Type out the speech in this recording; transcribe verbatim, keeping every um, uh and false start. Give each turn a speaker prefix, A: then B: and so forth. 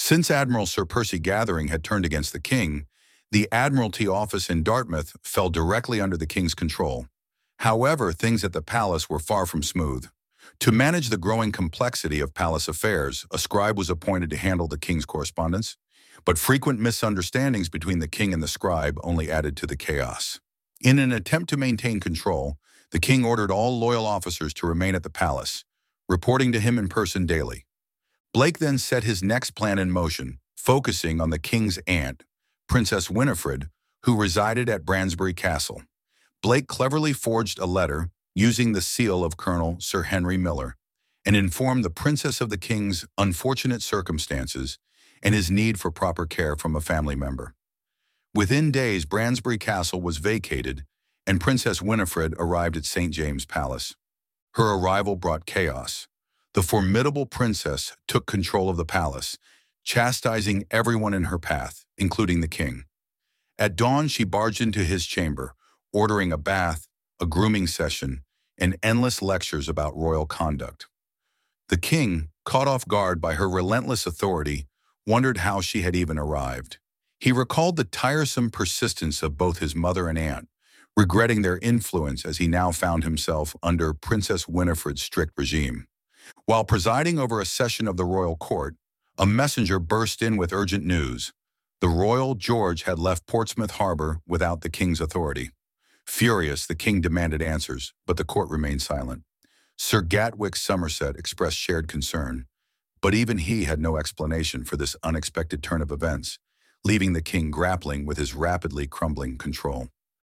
A: Since Admiral Sir Percy Gathering had turned against the king, the Admiralty office in Dartmouth fell directly under the king's control. However, things at the palace were far from smooth. To manage the growing complexity of palace affairs, a scribe was appointed to handle the king's correspondence, but frequent misunderstandings between the king and the scribe only added to the chaos. In an attempt to maintain control, the king ordered all loyal officers to remain at the palace, reporting to him in person daily. Blake then set his next plan in motion, focusing on the king's aunt, Princess Winifred, who resided at Bransbury Castle. Blake cleverly forged a letter using the seal of Colonel Sir Henry Miller and informed the princess of the king's unfortunate circumstances and his need for proper care from a family member. Within days, Bransbury Castle was vacated and Princess Winifred arrived at Saint James Palace. Her arrival brought chaos. The formidable princess took control of the palace, chastising everyone in her path, including the king. At dawn, she barged into his chamber, ordering a bath, a grooming session, and endless lectures about royal conduct. The king, caught off guard by her relentless authority, wondered how she had even arrived. He recalled the tiresome persistence of both his mother and aunt, regretting their influence as he now found himself under Princess Winifred's strict regime. While presiding over a session of the royal court, a messenger burst in with urgent news. The Royal George had left Portsmouth Harbor without the king's authority. Furious, the king demanded answers, but the court remained silent. Sir Gatwick Somerset expressed shared concern, but even he had no explanation for this unexpected turn of events, leaving the king grappling with his rapidly crumbling control.